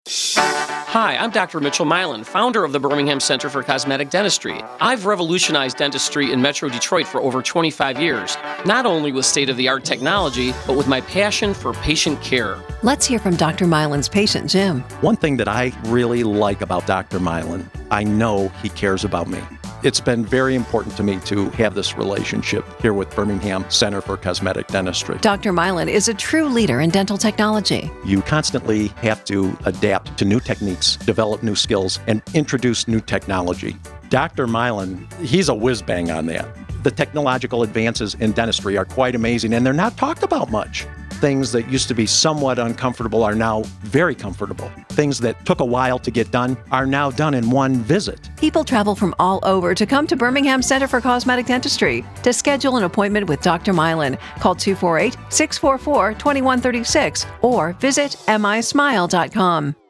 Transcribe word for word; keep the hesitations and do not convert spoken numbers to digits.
Hi, I'm Doctor Mitchell Milan, founder of the Birmingham Center for Cosmetic Dentistry. I've revolutionized dentistry in Metro Detroit for over twenty-five years, not only with state-of-the-art technology, but with my passion for patient care. Let's hear from Doctor Milan's patient, Jim. One thing that I really like about Doctor Milan, I know he cares about me. It's been very important to me to have this relationship here with Birmingham Center for Cosmetic Dentistry. Doctor Milan is a true leader in dental technology. You constantly have to adapt to new techniques, develop new skills, and introduce new technology. Doctor Milan, he's a whiz-bang on that. The technological advances in dentistry are quite amazing, and they're not talked about much. Things that used to be somewhat uncomfortable are now very comfortable. Things that took a while to get done are now done in one visit. People travel from all over to come to Birmingham Center for Cosmetic Dentistry. To schedule an appointment with Doctor Milan, call two four eight, six four four, two one three six or visit m i smile dot com.